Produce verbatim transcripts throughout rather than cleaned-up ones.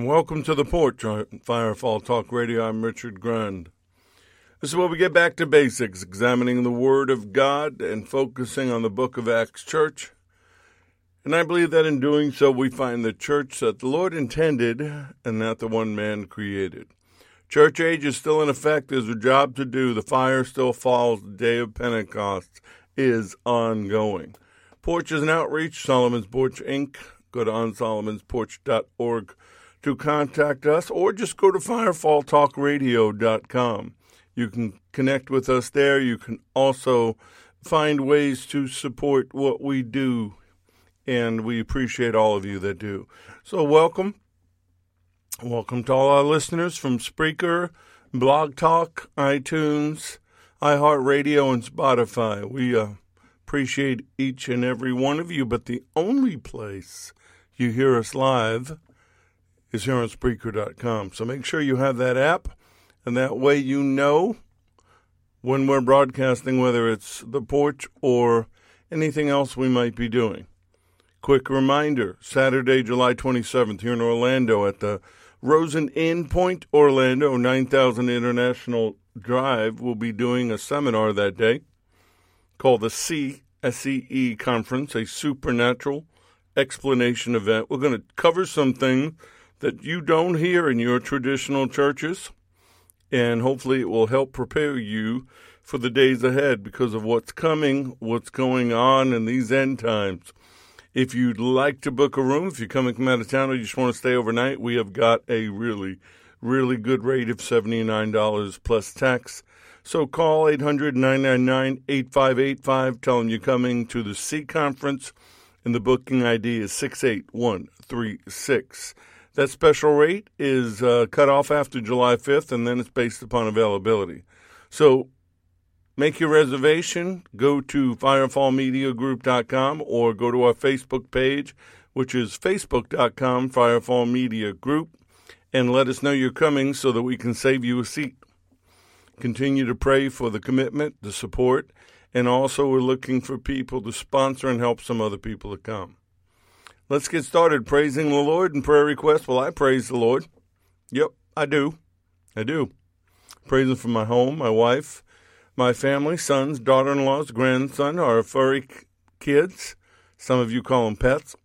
and welcome to The Porch on Firefall Talk Radio. I'm Richard Grund. This is where we get back to basics, examining the Word of God and focusing on the book of Acts Church. And I believe that in doing so, we find the church that the Lord intended and not the one man created. Church age is still in effect. There's a job to do. The fire still falls. The day of Pentecost is ongoing. Porch is an outreach, Solomon's Porch, Incorporated. Go to on solomons porch dot org to contact us, or just go to firefall talk radio dot com. You can connect with us there. You can also find ways to support what we do, and we appreciate all of you that do. So welcome. Welcome to all our listeners from Spreaker, Blog Talk, iTunes, iHeartRadio, and Spotify. We uh, appreciate each and every one of you, but the only place you hear us live is here on Spreaker dot com. So make sure you have that app, and that way you know when we're broadcasting, whether it's The Porch or anything else we might be doing. Quick reminder, Saturday, July twenty-seventh, here in Orlando at the Rosen Inn Point, Orlando, nine thousand International Drive, we'll be doing a seminar that day called the C S E E Conference, a supernatural explanation event. We're going to cover some things that you don't hear in your traditional churches, and hopefully it will help prepare you for the days ahead because of what's coming, what's going on in these end times. If you'd like to book a room, if you're coming from out of town or you just want to stay overnight, we have got a really, really good rate of seventy-nine dollars plus tax. So call eight hundred, nine nine nine, eight five eight five. Tell them you're coming to the C Conference, and the booking I D is six eight one three six. That special rate is uh, cut off after July fifth, and then it's based upon availability. So make your reservation. Go to firefall media group dot com or go to our Facebook page, which is facebook dot com Firefall Media Group, and let us know you're coming so that we can save you a seat. Continue to pray for the commitment, the support, and also we're looking for people to sponsor and help some other people to come. Let's get started praising the Lord and prayer requests. Well, I praise the Lord. Yep, I do. I do. Praise Him for my home, my wife, my family, sons, daughter-in-laws, grandson, our furry kids. Some of you call them pets.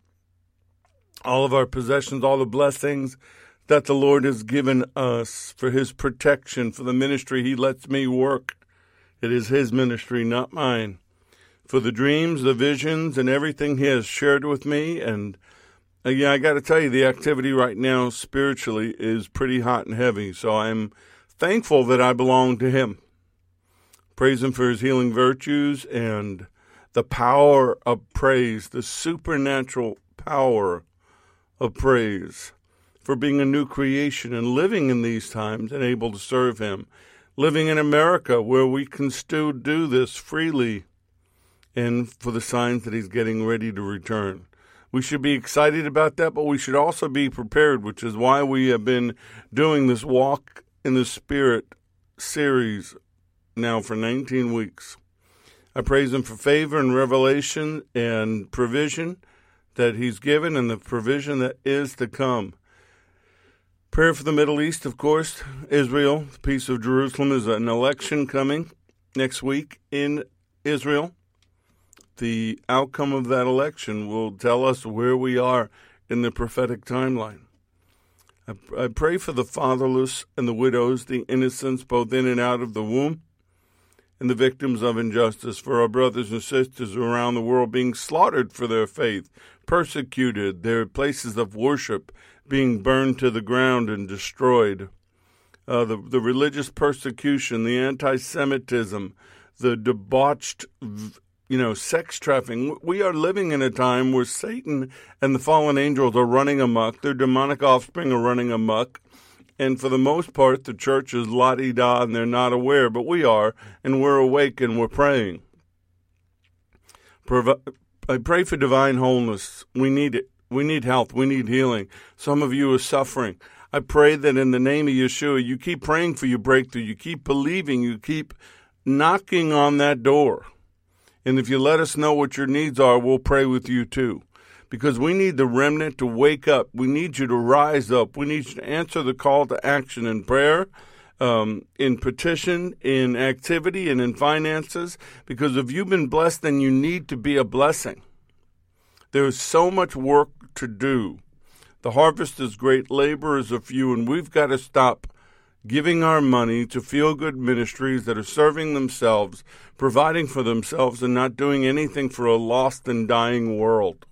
All of our possessions, all the blessings that the Lord has given us for His protection, for the ministry He lets me work. It is His ministry, not mine. For the dreams, the visions, and everything He has shared with me. And, uh, yeah, I got to tell you, the activity right now spiritually is pretty hot and heavy. So I'm thankful that I belong to Him. Praise Him for His healing virtues and the power of praise, the supernatural power of praise, for being a new creation and living in these times and able to serve Him. Living in America where we can still do this freely, and for the signs that He's getting ready to return. We should be excited about that, but we should also be prepared, which is why we have been doing this Walk in the Spirit series now for nineteen weeks. I praise Him for favor and revelation and provision that He's given and the provision that is to come. Prayer for the Middle East, of course, Israel, the peace of Jerusalem. Is an election coming next week in Israel. The outcome of that election will tell us where we are in the prophetic timeline. I, I pray for the fatherless and the widows, the innocents, both in and out of the womb, and the victims of injustice, for our brothers and sisters around the world being slaughtered for their faith, persecuted, their places of worship being burned to the ground and destroyed. Uh, the, the religious persecution, the anti-Semitism, the debauched, you know, sex trafficking. We are living in a time where Satan and the fallen angels are running amok. Their demonic offspring are running amok. And for the most part, the church is la-di-da and they're not aware, but we are, and we're awake and we're praying. I pray for divine wholeness. We need it. We need health. We need healing. Some of you are suffering. I pray that in the name of Yeshua, you keep praying for your breakthrough. You keep believing. You keep knocking on that door. And if you let us know what your needs are, we'll pray with you too. because we need the remnant to wake up. We need you to rise up. We need you to answer the call to action in prayer, um, in petition, in activity, and in finances, because if you've been blessed, then you need to be a blessing. There is so much work to do. The harvest is great, laborers are few, and we've got to stop giving our money to feel-good ministries that are serving themselves, providing for themselves, and not doing anything for a lost and dying world.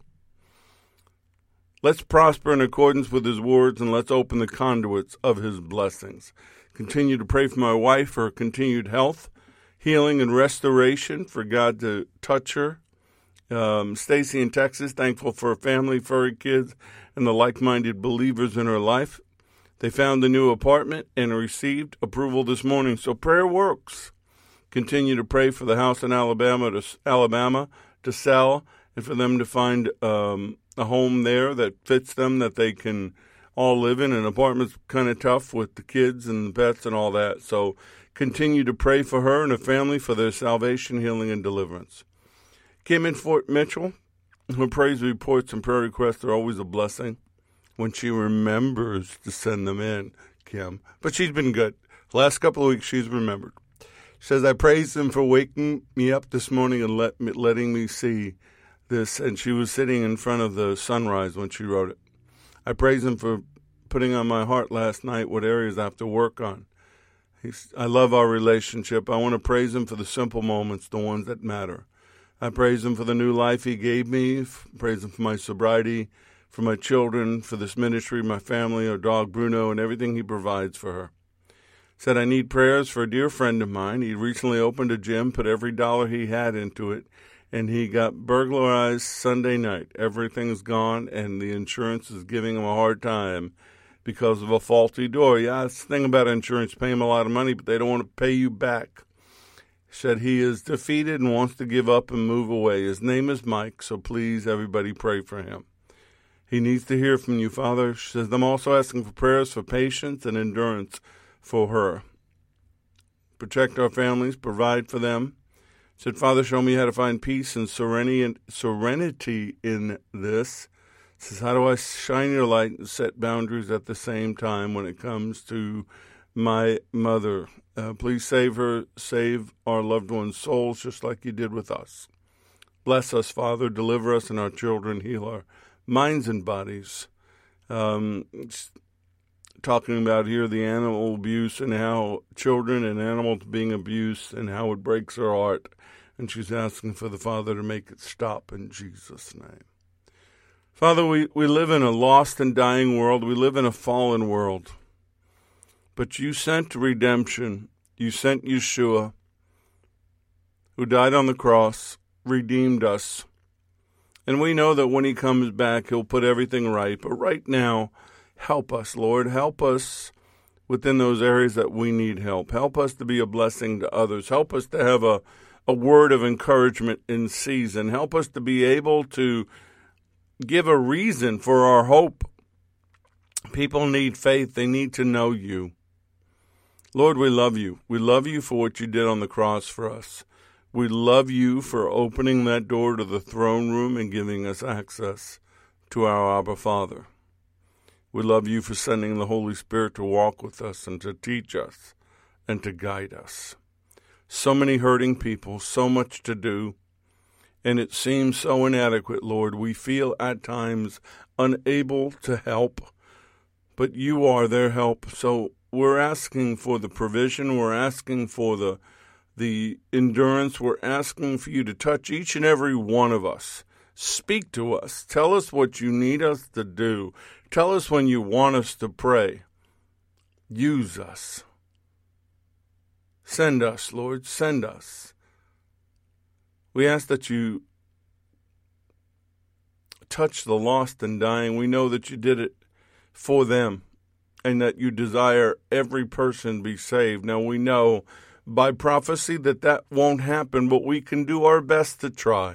Let's prosper in accordance with his words, and let's open the conduits of his blessings. Continue to pray for my wife for her continued health, healing, and restoration, for God to touch her. Um, Stacy in Texas, thankful for her family, for her kids, and the like-minded believers in her life. They found a new apartment and received approval this morning. So prayer works. Continue to pray for the house in Alabama to, Alabama to sell, and for them to find um, a home there that fits them, that they can all live in. An apartment's kind of tough with the kids and the pets and all that. So continue to pray for her and her family for their salvation, healing, and deliverance. Kim in Fort Mitchell, her praise reports and prayer requests are always a blessing when she remembers to send them in, Kim. But she's been good. Last couple of weeks, she's remembered. She says, I praise him for waking me up this morning and let me, letting me see this. And she was sitting in front of the sunrise when she wrote it. I praise him for putting on my heart last night what areas I have to work on. He's, I love our relationship. I want to praise him for the simple moments, the ones that matter. I praise him for the new life he gave me. Praise him for my sobriety, for my children, for this ministry, my family, our dog Bruno, and everything he provides for her. Said, I need prayers for a dear friend of mine. He recently opened a gym, put every dollar he had into it, and he got burglarized Sunday night. Everything's gone, and the insurance is giving him a hard time because of a faulty door. Yeah, that's the thing about insurance, pay him a lot of money, but they don't want to pay you back. Said he is defeated and wants to give up and move away. His name is Mike, so please, everybody, pray for him. He needs to hear from you, Father. She says, I'm also asking for prayers for patience and endurance for her. Protect our families, provide for them. Said, Father, show me how to find peace and serenity in this. Says, how do I shine your light and set boundaries at the same time when it comes to my mother? Uh, please save her, save our loved one's souls just like you did with us. Bless us, Father. Deliver us and our children. Heal our minds and bodies. Um, talking about here the animal abuse and how children and animals being abused and how it breaks her heart. And she's asking for the Father to make it stop in Jesus' name. Father, we, we live in a lost and dying world. We live in a fallen world. But you sent redemption. You sent Yeshua, who died on the cross, redeemed us. And we know that when he comes back, he'll put everything right. But right now, help us, Lord. Help us within those areas that we need help. Help us to be a blessing to others. Help us to have a, a word of encouragement in season. Help us to be able to give a reason for our hope. People need faith. They need to know you. Lord, we love you. We love you for what you did on the cross for us. We love you for opening that door to the throne room and giving us access to our Abba Father. We love you for sending the Holy Spirit to walk with us and to teach us and to guide us. So many hurting people, so much to do, and it seems so inadequate, Lord. We feel at times unable to help, but you are their help. So we're asking for the provision. We're asking for the the endurance. We're asking for you to touch each and every one of us. Speak to us. Tell us what you need us to do. Tell us when you want us to pray. Use us. Send us, Lord. Send us. We ask that you touch the lost and dying. We know that you did it for them and that you desire every person be saved. Now, we know by prophecy that that won't happen, but we can do our best to try.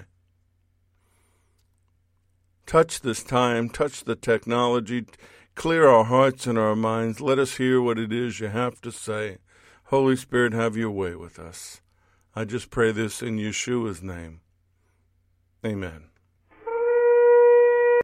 Touch this time, touch the technology, clear our hearts and our minds. Let us hear what it is you have to say. Holy Spirit, have your way with us. I just pray this in Yeshua's name. Amen.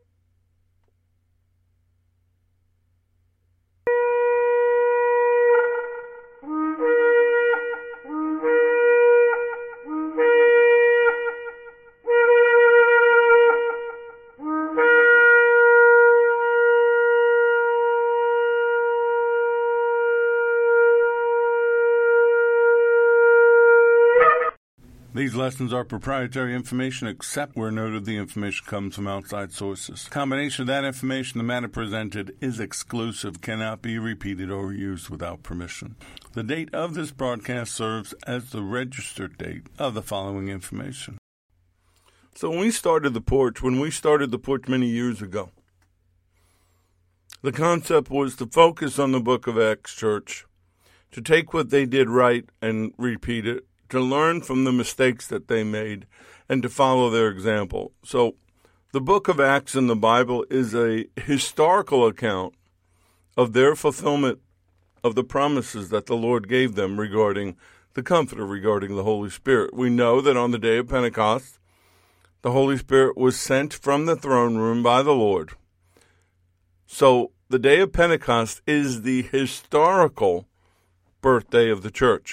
These lessons are proprietary information except where noted the information comes from outside sources. A combination of that information, the matter presented is exclusive, cannot be repeated or used without permission. The date of this broadcast serves as the registered date of the following information. So when we started the porch, when we started the porch many years ago, the concept was to focus on the Book of Acts Church, to take what they did right and repeat it, to learn from the mistakes that they made, and to follow their example. So the book of Acts in the Bible is a historical account of their fulfillment of the promises that the Lord gave them regarding the Comforter, regarding the Holy Spirit. We know that on the day of Pentecost, the Holy Spirit was sent from the throne room by the Lord. So the day of Pentecost is the historical birthday of the church.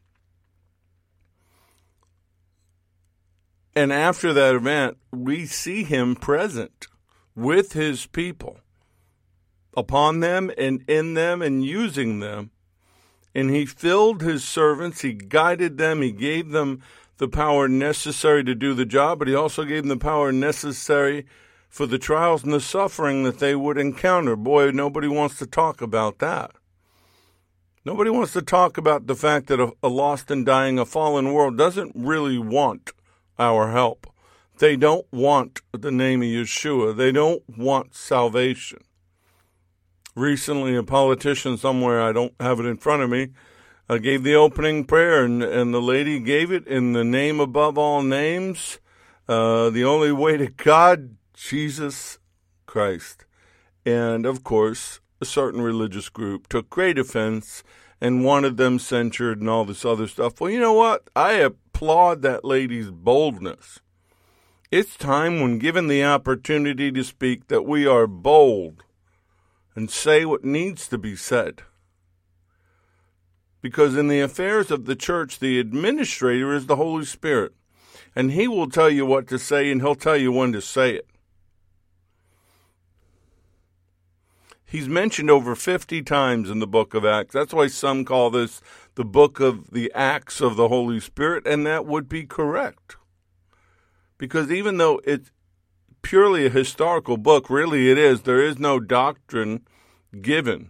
And after that event, we see him present with his people, upon them and in them and using them. And he filled his servants, he guided them, he gave them the power necessary to do the job, but he also gave them the power necessary for the trials and the suffering that they would encounter. Boy, nobody wants to talk about that. Nobody wants to talk about the fact that a, a lost and dying, a fallen world doesn't really want our help. They don't want the name of Yeshua. They don't want salvation. Recently, a politician somewhere, I don't have it in front of me, uh, gave the opening prayer, and, and the lady gave it in the name above all names, uh, the only way to God, Jesus Christ. And, of course, a certain religious group took great offense and wanted them censured and all this other stuff. Well, you know what? I applaud that lady's boldness. It's time, when given the opportunity to speak, that we are bold and say what needs to be said. Because in the affairs of the church, the administrator is the Holy Spirit. And he will tell you what to say, and he'll tell you when to say it. He's mentioned over fifty times in the book of Acts. That's why some call this the book of the Acts of the Holy Spirit, and that would be correct. Because even though it's purely a historical book, really it is, there is no doctrine given.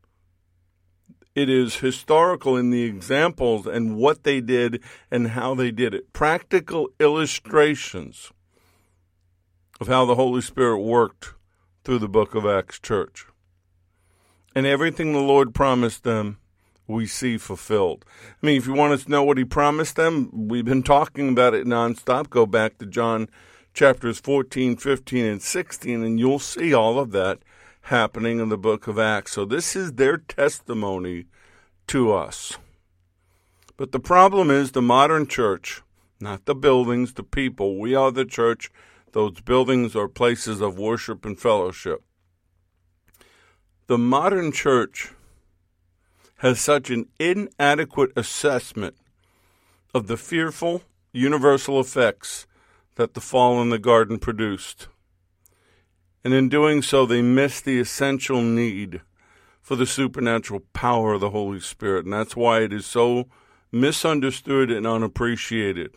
It is historical in the examples and what they did and how they did it. Practical illustrations of how the Holy Spirit worked through the book of Acts Church. And everything the Lord promised them, we see fulfilled. I mean, if you want to know what he promised them, we've been talking about it nonstop. Go back to John chapters fourteen, fifteen, and sixteen, and you'll see all of that happening in the book of Acts. So this is their testimony to us. But the problem is the modern church, not the buildings, the people. We are the church. Those buildings are places of worship and fellowship. The modern church has such an inadequate assessment of the fearful universal effects that the fall in the garden produced. And in doing so, they miss the essential need for the supernatural power of the Holy Spirit. And that's why it is so misunderstood and unappreciated.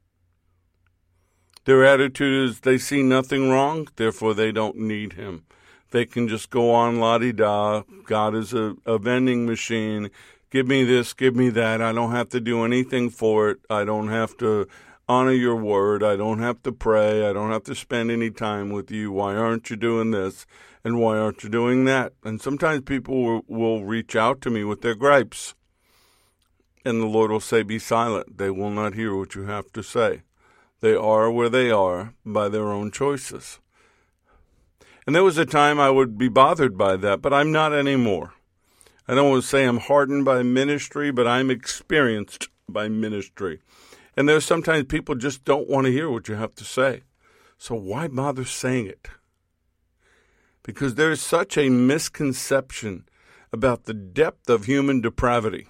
Their attitude is they see nothing wrong, therefore they don't need him. They can just go on la-di-da. God is a, a vending machine. Give me this, give me that. I don't have to do anything for it. I don't have to honor your word. I don't have to pray. I don't have to spend any time with you. Why aren't you doing this? And why aren't you doing that? And sometimes people will, will reach out to me with their gripes. And the Lord will say, be silent. They will not hear what you have to say. They are where they are by their own choices. And there was a time I would be bothered by that, but I'm not anymore. I don't want to say I'm hardened by ministry, but I'm experienced by ministry. And there's sometimes people just don't want to hear what you have to say. So why bother saying it? Because there's such a misconception about the depth of human depravity.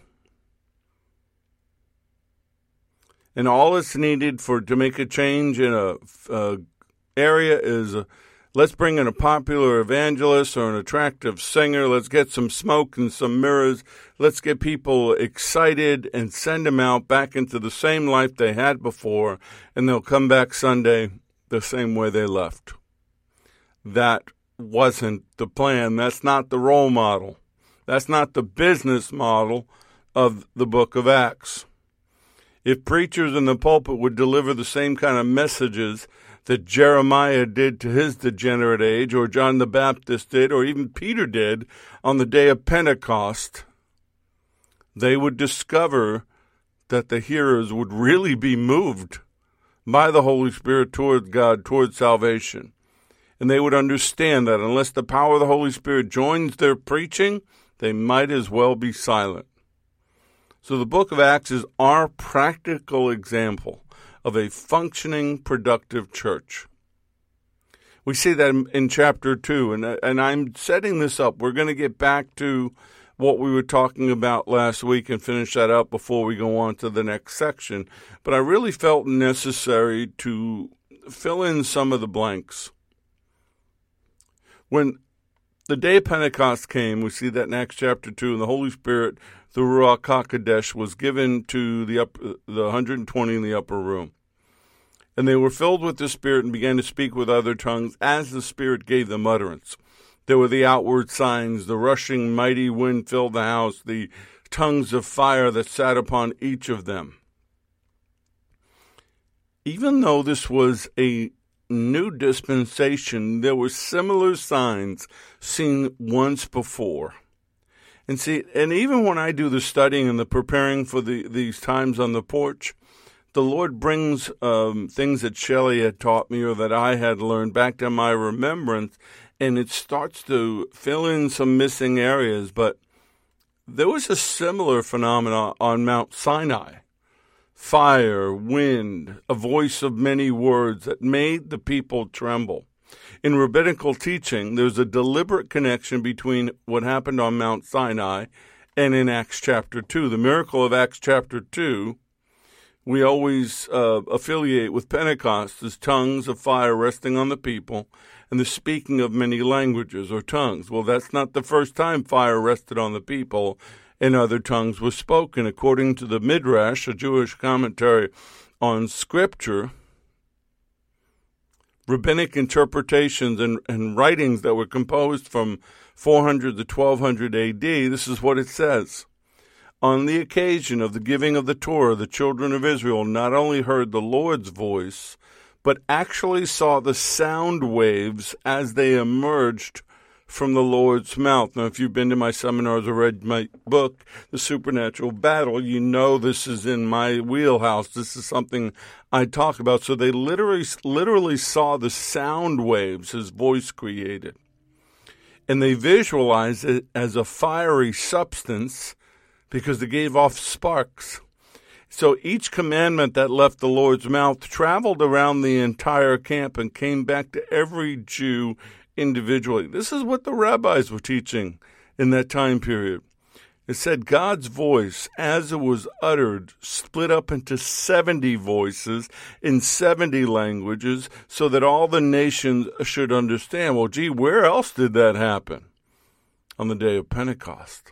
And all that's needed for to make a change in a, a area is a Let's bring in a popular evangelist or an attractive singer. Let's get some smoke and some mirrors. Let's get people excited and send them out back into the same life they had before, and they'll come back Sunday the same way they left. That wasn't the plan. That's not the role model. That's not the business model of the book of Acts. If preachers in the pulpit would deliver the same kind of messages that Jeremiah did to his degenerate age, or John the Baptist did, or even Peter did on the day of Pentecost, they would discover that the hearers would really be moved by the Holy Spirit toward God, toward salvation. And they would understand that unless the power of the Holy Spirit joins their preaching, they might as well be silent. So the book of Acts is our practical example of a functioning, productive church. We see that in, in chapter two, and, and I'm setting this up. We're going to get back to what we were talking about last week and finish that up before we go on to the next section. But I really felt necessary to fill in some of the blanks. When the day of Pentecost came, we see that in Acts chapter two, and the Holy Spirit, the Ruach HaKodesh, was given to the, up, the one hundred twenty in the upper room. And they were filled with the Spirit and began to speak with other tongues as the Spirit gave them utterance. There were the outward signs, the rushing mighty wind filled the house, the tongues of fire that sat upon each of them. Even though this was a new dispensation, there were similar signs seen once before. And see, and even when I do the studying and the preparing for the, these times on the porch, the Lord brings um, things that Shelley had taught me or that I had learned back to my remembrance, and it starts to fill in some missing areas. But there was a similar phenomenon on Mount Sinai. Fire, wind, a voice of many words that made the people tremble. In rabbinical teaching, there's a deliberate connection between what happened on Mount Sinai and in Acts chapter two. The miracle of Acts chapter two, we always uh, affiliate with Pentecost as tongues of fire resting on the people and the speaking of many languages or tongues. Well, that's not the first time fire rested on the people and other tongues were spoken. According to the Midrash, a Jewish commentary on Scripture, rabbinic interpretations and, and writings that were composed from four hundred to twelve hundred A D, this is what it says. On the occasion of the giving of the Torah, the children of Israel not only heard the Lord's voice, but actually saw the sound waves as they emerged from the Lord's mouth. Now, if you've been to my seminars or read my book, The Supernatural Battle, you know this is in my wheelhouse. This is something I talk about. So they literally, literally saw the sound waves his voice created. And they visualized it as a fiery substance because it gave off sparks. So each commandment that left the Lord's mouth traveled around the entire camp and came back to every Jew individually. This is what the rabbis were teaching in that time period. It said God's voice, as it was uttered, split up into seventy voices in seventy languages so that all the nations should understand. Well, gee, where else did that happen? On the day of Pentecost.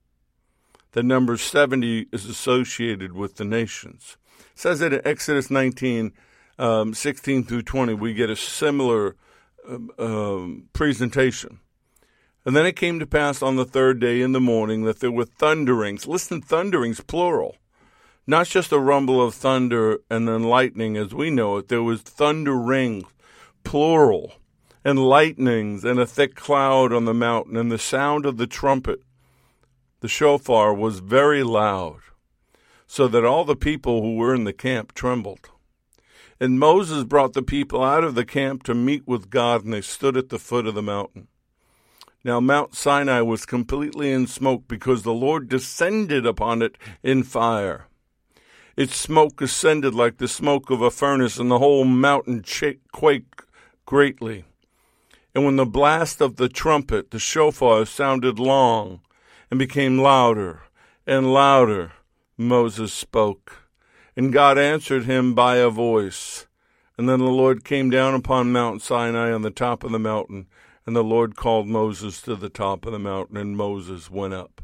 The number seventy is associated with the nations. It says that in Exodus nineteen, um, sixteen through twenty, we get a similar um, um, presentation. And then it came to pass on the third day in the morning that there were thunderings. Listen, thunderings, plural. Not just a rumble of thunder and then lightning as we know it. There was thunderings, plural, and lightnings and a thick cloud on the mountain, and the sound of the trumpet, the shofar, was very loud, so that all the people who were in the camp trembled. And Moses brought the people out of the camp to meet with God, and they stood at the foot of the mountain. Now Mount Sinai was completely in smoke because the Lord descended upon it in fire. Its smoke ascended like the smoke of a furnace, and the whole mountain quaked greatly. And when the blast of the trumpet, the shofar, sounded long and became louder and louder, Moses spoke. And God answered him by a voice, And then the Lord came down upon Mount Sinai on the top of the mountain, and the Lord called Moses to the top of the mountain, and Moses went up.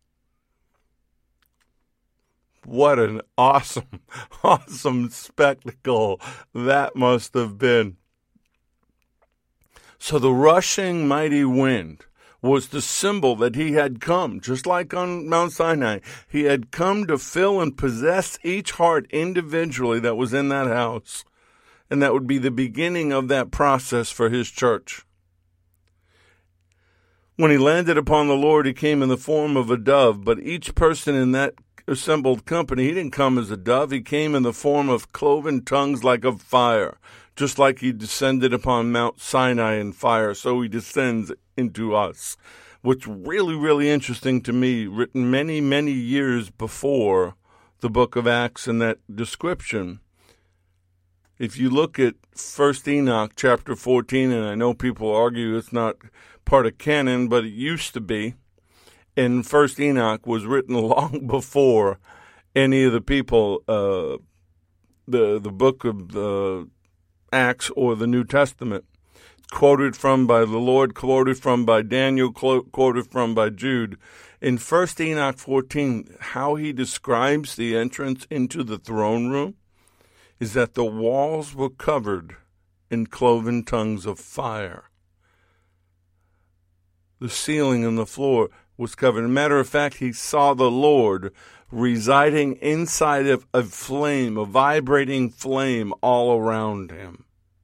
What an awesome, awesome spectacle that must have been. So the rushing mighty wind was the symbol that he had come, just like on Mount Sinai. He had come to fill and possess each heart individually that was in that house. And that would be the beginning of that process for his church. When he landed upon the Lord, he came in the form of a dove, but each person in that assembled company, he didn't come as a dove. He came in the form of cloven tongues like of fire. Just like he descended upon Mount Sinai in fire, so he descends into us. What's really, really interesting to me, written many, many years before the book of Acts and that description, if you look at First Enoch chapter fourteen, and I know people argue it's not part of canon, but it used to be, and First Enoch was written long before any of the people, uh, the the book of the Acts or the New Testament. Quoted from by the Lord, quoted from by Daniel, quoted from by Jude. In First Enoch fourteen, how he describes the entrance into the throne room is that the walls were covered in cloven tongues of fire. The ceiling and the floor was covered. As a matter of fact, he saw the Lord residing inside of a flame, a vibrating flame all around him.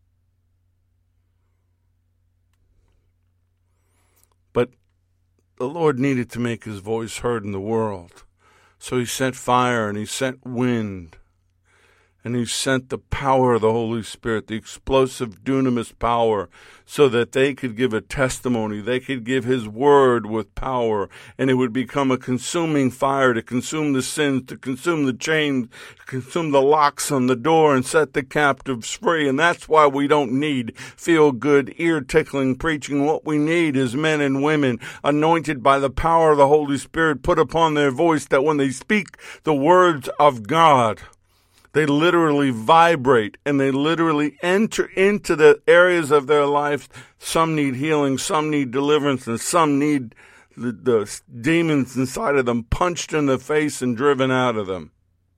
But the Lord needed to make his voice heard in the world. So he sent fire and he sent wind. And he sent the power of the Holy Spirit, the explosive dunamis power, so that they could give a testimony. They could give his word with power, and it would become a consuming fire to consume the sins, to consume the chains, to consume the locks on the door, and set the captives free. And that's why we don't need feel-good, ear-tickling preaching. What we need is men and women anointed by the power of the Holy Spirit, put upon their voice, that when they speak the words of God, they literally vibrate and they literally enter into the areas of their life. Some need healing, some need deliverance, and some need the, the demons inside of them punched in the face and driven out of them.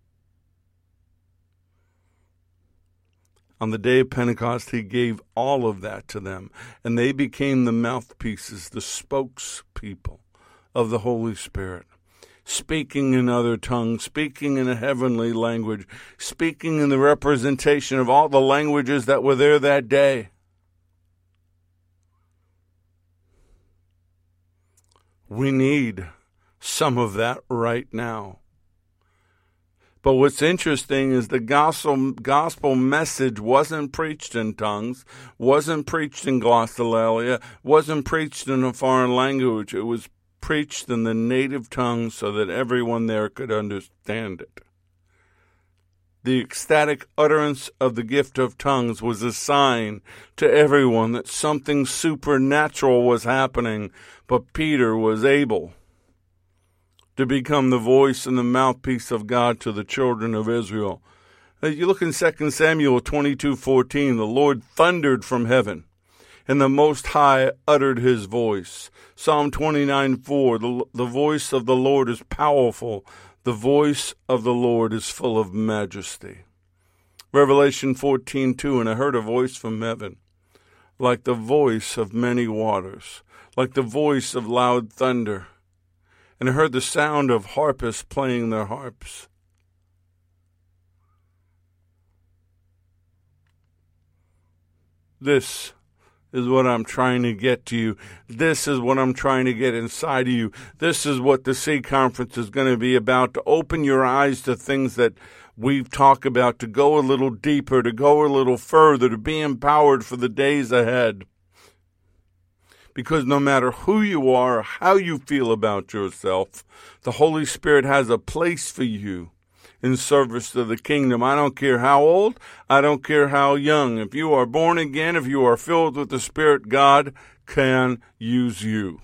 On the day of Pentecost, he gave all of that to them, and they became the mouthpieces, the spokespeople of the Holy Spirit. Speaking in other tongues, speaking in a heavenly language, speaking in the representation of all the languages that were there that day. We need some of that right now. But what's interesting is the gospel, gospel message wasn't preached in tongues, wasn't preached in glossolalia, wasn't preached in a foreign language. It was preached in the native tongue so that everyone there could understand it. The ecstatic utterance of the gift of tongues was a sign to everyone that something supernatural was happening, but Peter was able to become the voice and the mouthpiece of God to the children of Israel. You look in Second Samuel twenty-two fourteen, the Lord thundered from heaven, and the Most High uttered his voice. Psalm twenty-nine four, the, the voice of the Lord is powerful. The voice of the Lord is full of majesty. Revelation fourteen two, and I heard a voice from heaven, like the voice of many waters, like the voice of loud thunder. And I heard the sound of harpists playing their harps. This is what I'm trying to get to you. This is what I'm trying to get inside of you. This is what the Sea Conference is going to be about, to open your eyes to things that we've talked about, to go a little deeper, to go a little further, to be empowered for the days ahead. Because no matter who you are or how you feel about yourself, the Holy Spirit has a place for you in service to the kingdom. I don't care how old, I don't care how young. If you are born again, if you are filled with the Spirit, God can use you.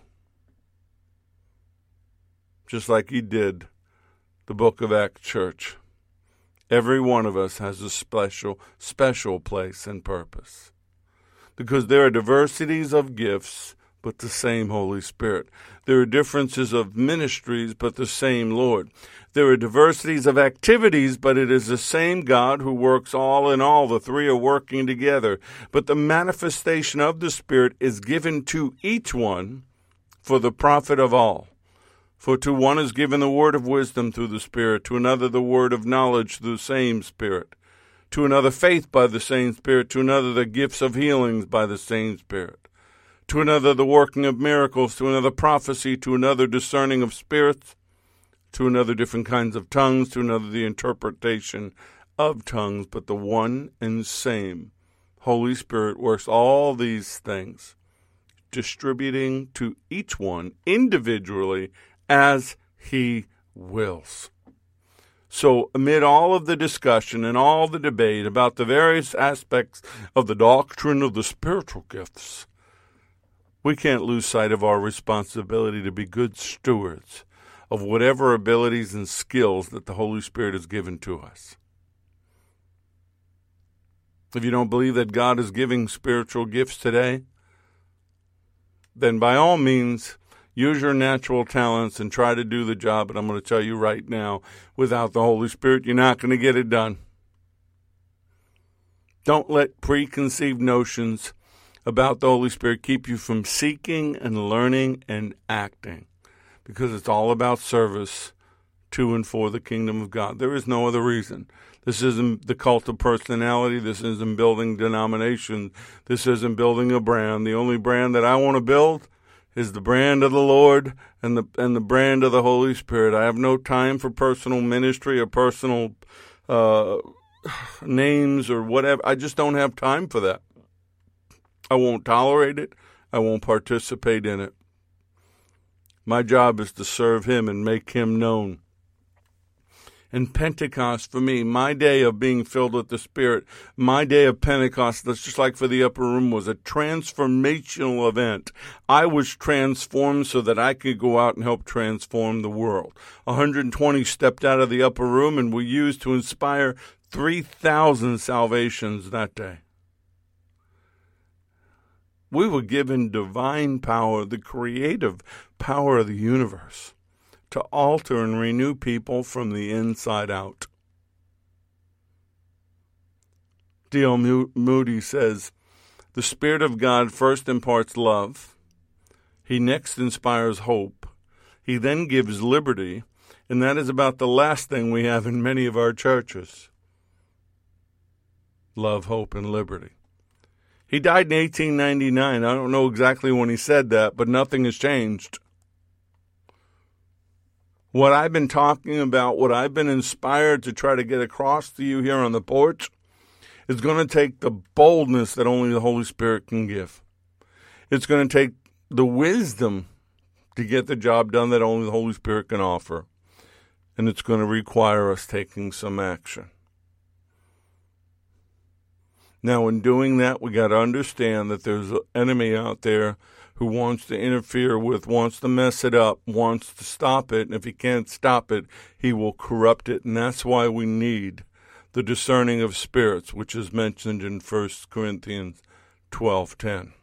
Just like he did the Book of Acts church. Every one of us has a special, special place and purpose. Because there are diversities of gifts, but the same Holy Spirit. There are differences of ministries, but the same Lord. There are diversities of activities, but it is the same God who works all in all. The three are working together. But the manifestation of the Spirit is given to each one for the profit of all. For to one is given the word of wisdom through the Spirit, to another the word of knowledge through the same Spirit, to another faith by the same Spirit, to another the gifts of healings by the same Spirit, to another the working of miracles, to another prophecy, to another discerning of spirits, to another different kinds of tongues, to another the interpretation of tongues. But the one and same Holy Spirit works all these things, distributing to each one individually as he wills. So amid all of the discussion and all the debate about the various aspects of the doctrine of the spiritual gifts, we can't lose sight of our responsibility to be good stewards of whatever abilities and skills that the Holy Spirit has given to us. If you don't believe that God is giving spiritual gifts today, then by all means, use your natural talents and try to do the job. But I'm going to tell you right now, without the Holy Spirit, you're not going to get it done. Don't let preconceived notions about the Holy Spirit keep you from seeking and learning and acting, because it's all about service to and for the kingdom of God. There is no other reason. This isn't the cult of personality. This isn't building denominations. This isn't building a brand. The only brand that I want to build is the brand of the Lord and the and the brand of the Holy Spirit. I have no time for personal ministry or personal uh, names or whatever. I just don't have time for that. I won't tolerate it. I won't participate in it. My job is to serve him and make him known. And Pentecost, for me, my day of being filled with the Spirit, my day of Pentecost, that's just like for the upper room, was a transformational event. I was transformed so that I could go out and help transform the world. one hundred twenty stepped out of the upper room and were used to inspire three thousand salvations that day. We were given divine power, the creative power of the universe, to alter and renew people from the inside out. D L Moody says, the Spirit of God first imparts love. He next inspires hope. He then gives liberty. And that is about the last thing we have in many of our churches. Love, hope, and liberty. He died in eighteen ninety-nine. I don't know exactly when he said that, but nothing has changed. What I've been talking about, what I've been inspired to try to get across to you here on the porch, is going to take the boldness that only the Holy Spirit can give. It's going to take the wisdom to get the job done that only the Holy Spirit can offer. And it's going to require us taking some action. Now, in doing that, we got to understand that there's an enemy out there who wants to interfere with, wants to mess it up, wants to stop it. And if he can't stop it, he will corrupt it. And that's why we need the discerning of spirits, which is mentioned in First Corinthians twelve ten.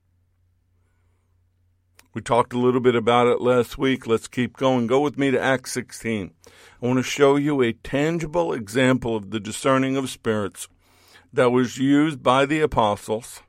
We talked a little bit about it last week. Let's keep going. Go with me to Acts sixteen. I want to show you a tangible example of the discerning of spirits that was used by the apostles,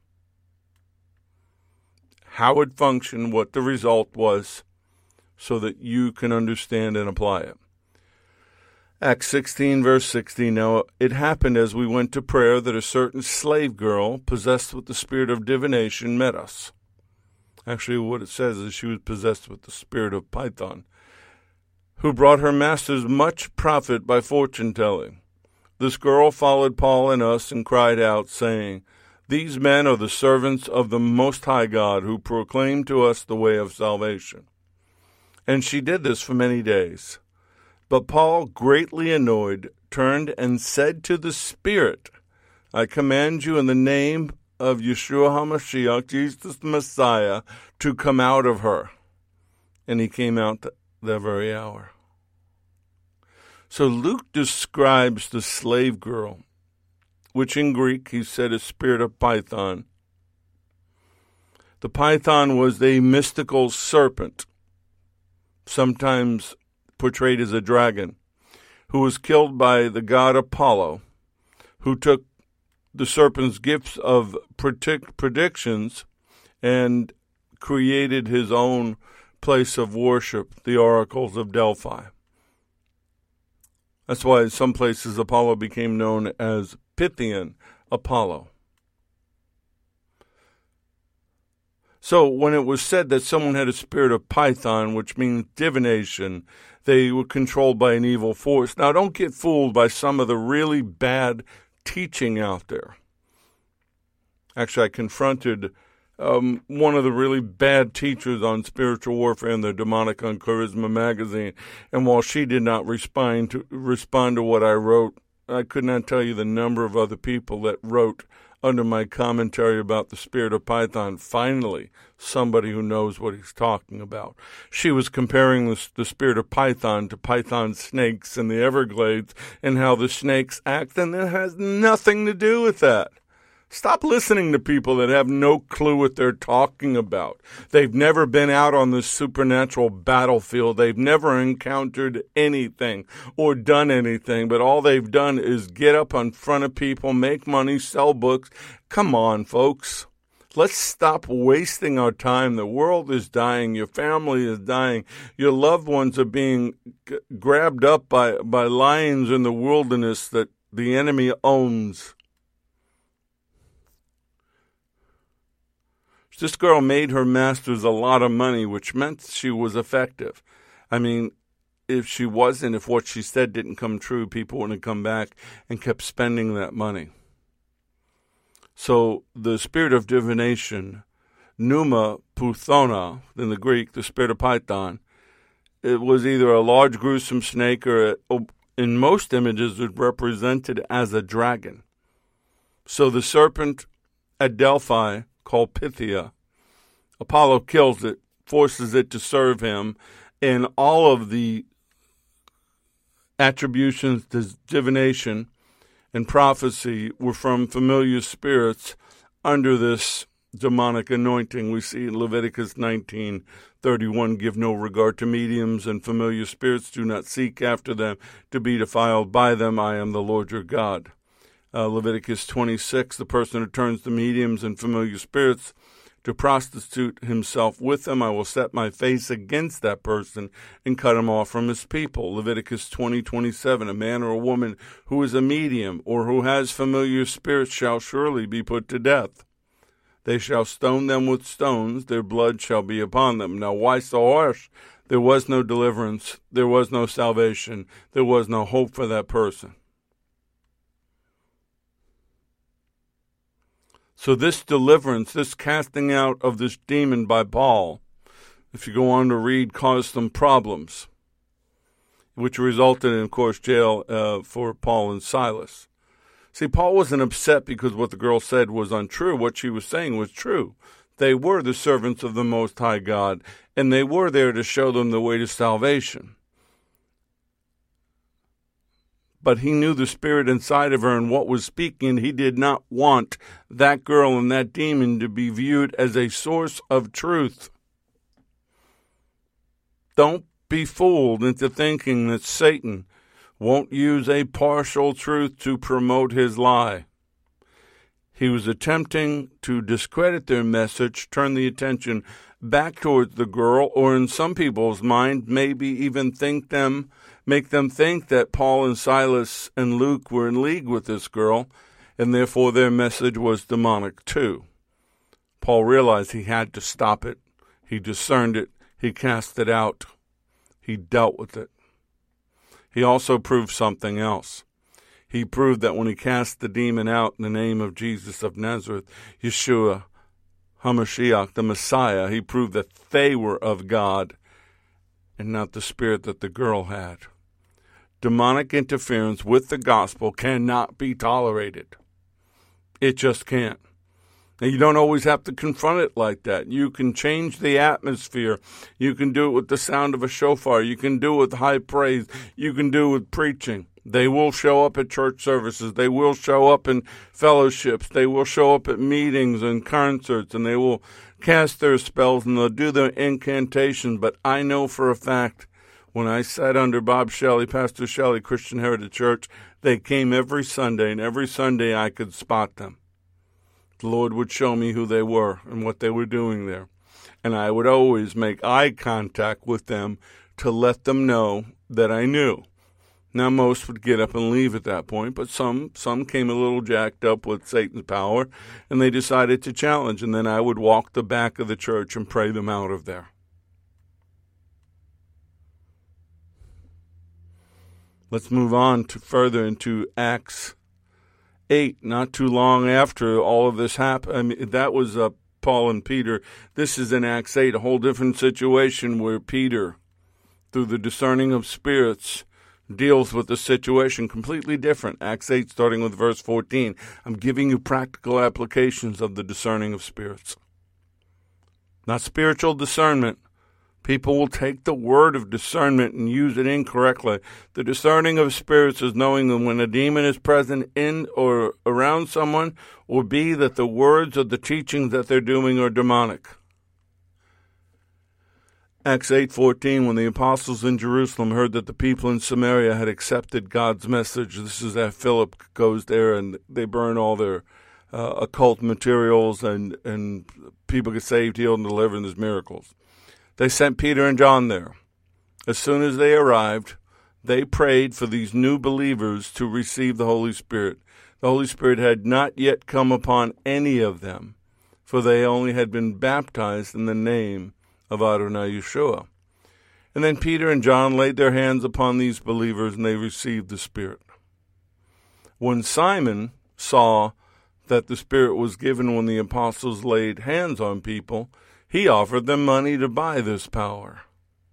how it functioned, what the result was, so that you can understand and apply it. Acts sixteen, verse sixteen. Now, it happened as we went to prayer that a certain slave girl, possessed with the spirit of divination, met us. Actually, what it says is she was possessed with the spirit of Python, who brought her masters much profit by fortune-telling. This girl followed Paul and us and cried out, saying, these men are the servants of the Most High God, who proclaim to us the way of salvation. And she did this for many days. But Paul, greatly annoyed, turned and said to the Spirit, I command you in the name of Yeshua HaMashiach, Jesus the Messiah, to come out of her. And he came out that very hour. So Luke describes the slave girl, which in Greek he said is spirit of Python. The python was a mystical serpent, sometimes portrayed as a dragon, who was killed by the god Apollo, who took the serpent's gifts of predict- predictions and created his own place of worship, the oracles of Delphi. That's why in some places Apollo became known as Pythian Apollo. So when it was said that someone had a spirit of Python, which means divination, they were controlled by an evil force. Now, don't get fooled by some of the really bad teaching out there. Actually, I confronted um, one of the really bad teachers on spiritual warfare in the Demonic on Charisma magazine, and while she did not respond to, respond to what I wrote, I could not tell you the number of other people that wrote under my commentary about the spirit of Python. Finally, somebody who knows what he's talking about. She was comparing the, the spirit of Python to python snakes in the Everglades and how the snakes act, and it has nothing to do with that. Stop listening to people that have no clue what they're talking about. They've never been out on the supernatural battlefield. They've never encountered anything or done anything, but all they've done is get up in front of people, make money, sell books. Come on, folks. Let's stop wasting our time. The world is dying. Your family is dying. Your loved ones are being g- grabbed up by, by lions in the wilderness that the enemy owns. This girl made her masters a lot of money, which meant she was effective. I mean, if she wasn't, if what she said didn't come true, people wouldn't come back and kept spending that money. So the spirit of divination, pneuma puthona, in the Greek, the spirit of Python, it was either a large gruesome snake or, a, in most images, it was represented as a dragon. So the serpent at Delphi, called Pythia, Apollo kills it, forces it to serve him, and all of the attributions to divination and prophecy were from familiar spirits under this demonic anointing. We see in Leviticus nineteen thirty-one, give no regard to mediums and familiar spirits, do not seek after them to be defiled by them, I am the Lord your God. Uh, Leviticus twenty-six, the person who turns to mediums and familiar spirits to prostitute himself with them, I will set my face against that person and cut him off from his people. Leviticus twenty twenty-seven, a man or a woman who is a medium or who has familiar spirits shall surely be put to death. They shall stone them with stones, their blood shall be upon them. Now, why so harsh? There was no deliverance, there was no salvation, there was no hope for that person. So this deliverance, this casting out of this demon by Paul, if you go on to read, caused some problems, which resulted in, of course, jail uh, for Paul and Silas. See, Paul wasn't upset because what the girl said was untrue. What she was saying was true. They were the servants of the Most High God, and they were there to show them the way to salvation. But he knew the spirit inside of her and what was speaking. He did not want that girl and that demon to be viewed as a source of truth. Don't be fooled into thinking that Satan won't use a partial truth to promote his lie. He was attempting to discredit their message, turn the attention back towards the girl, or in some people's mind, maybe even think them make them think that Paul and Silas and Luke were in league with this girl, and therefore their message was demonic too. Paul realized he had to stop it. He discerned it. He cast it out. He dealt with it. He also proved something else. He proved that when he cast the demon out in the name of Jesus of Nazareth, Yeshua, HaMashiach, the Messiah, he proved that they were of God and not the spirit that the girl had. Demonic interference with the gospel cannot be tolerated. It just can't. Now, you don't always have to confront it like that. You can change the atmosphere. You can do it with the sound of a shofar. You can do it with high praise. You can do it with preaching. They will show up at church services. They will show up in fellowships. They will show up at meetings and concerts, and they will cast their spells, and they'll do their incantations. But I know for a fact, when I sat under Bob Shelley, Pastor Shelley, Christian Heritage Church, they came every Sunday, and every Sunday I could spot them. The Lord would show me who they were and what they were doing there. And I would always make eye contact with them to let them know that I knew. Now, most would get up and leave at that point, but some some came a little jacked up with Satan's power, and they decided to challenge. And then I would walk the back of the church and pray them out of there. Let's move on to further into Acts eight, not too long after all of this happened. I mean, that was uh, Paul and Peter. This is in Acts eight, a whole different situation where Peter, through the discerning of spirits, deals with the situation completely different. Acts eight, starting with verse fourteen. I'm giving you practical applications of the discerning of spirits. Not spiritual discernment. People will take the word of discernment and use it incorrectly. The discerning of spirits is knowing that when a demon is present in or around someone, or B, that the words or the teachings that they're doing are demonic. Acts eight fourteen, when the apostles in Jerusalem heard that the people in Samaria had accepted God's message, this is that Philip goes there and they burn all their uh, occult materials, and, and people get saved, healed, and delivered, and there's miracles. They sent Peter and John there. As soon as they arrived, they prayed for these new believers to receive the Holy Spirit. The Holy Spirit had not yet come upon any of them, for they only had been baptized in the name of Adonai Yeshua. And then Peter and John laid their hands upon these believers, and they received the Spirit. When Simon saw that the Spirit was given when the apostles laid hands on people, he offered them money to buy this power.